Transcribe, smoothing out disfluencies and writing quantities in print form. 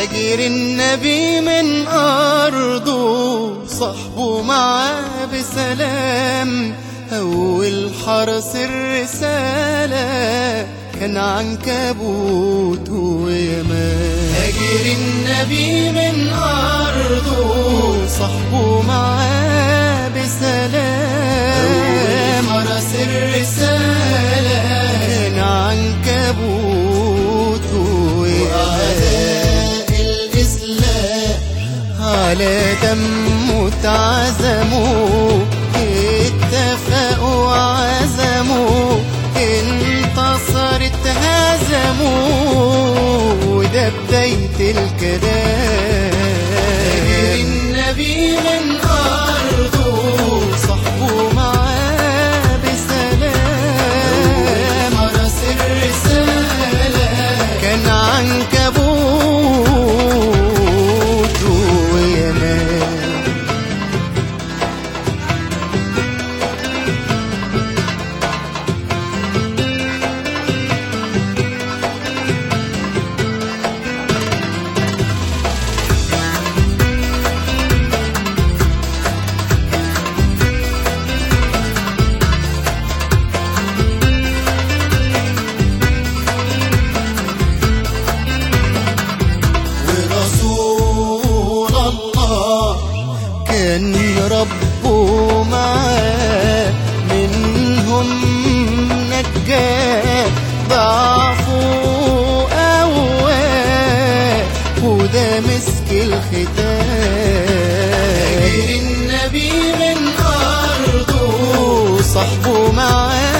هاجر النبي من أرضه، صحبه معاه بسلام. أول حرس الرسالة كان عنكبوت ويمان. هاجر النبي من أرضه، صحبه معاه بسلام. أول حرس الرسالة كان عنكبوت وأعداء الإسلام على دمه اتعزموا، اتفقوا وعزموا، انتصرت هزموا، وده بداية الكلام. النبي من أرضه، صحبه معاه بسلام. فرس الرسالة كان عنكبوت ويمان. كان ربه معاه، منهم نجاه، ضعفه قواه، وده مسك الختام. النبي من أرضه، صحبه معاه